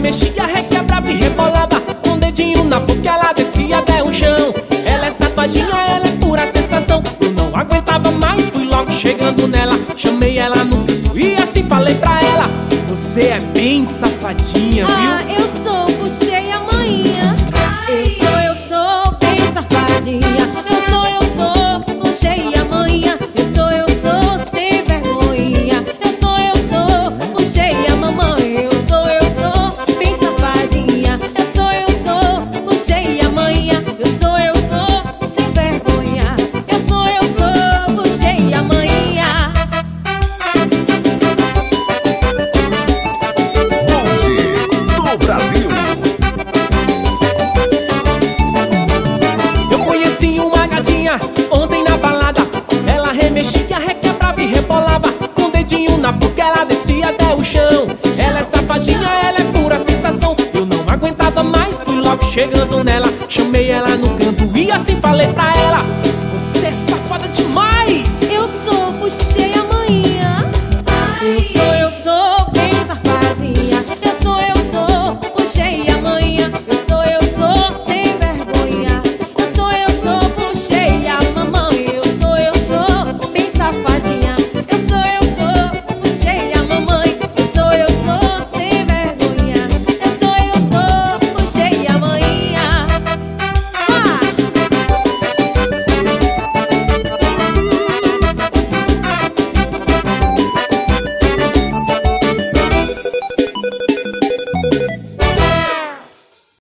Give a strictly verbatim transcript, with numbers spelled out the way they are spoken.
remexia, requebrava e rebolava, com o dedinho na boca ela descia até o chão. Ela é safadinha, ela é pura sensação. Eu não aguentava mais, fui logo chegando nela. Chamei ela no canto e assim falei pra ela: você é bem safadinha, viu? Ah, eu sou, puxei a manhinha. Eu sou, eu sou bem safadinha. Eu sou, eu sou, puxei a manhinha. Eu sou, eu sou sem vergonha. Eu sou, eu sou, puxei a mamãe. Eu sou, eu sou bem safadinha. Eu sou, eu sou, puxei a manhinha. Eu sou, eu sou sem vergonha. Eu sou, eu sou, puxei a manhinha. Do Brasil. Eu conheci uma gatinha ontem na balada. Ela remexia, requebrava e rebolava, com o dedinho na boca ela descia até o chão. Ela é safadinha, ela é pura sensação. Eu não aguentava mais, fui logo chegando nela. Chamei ela no canto e assim falei pra ela: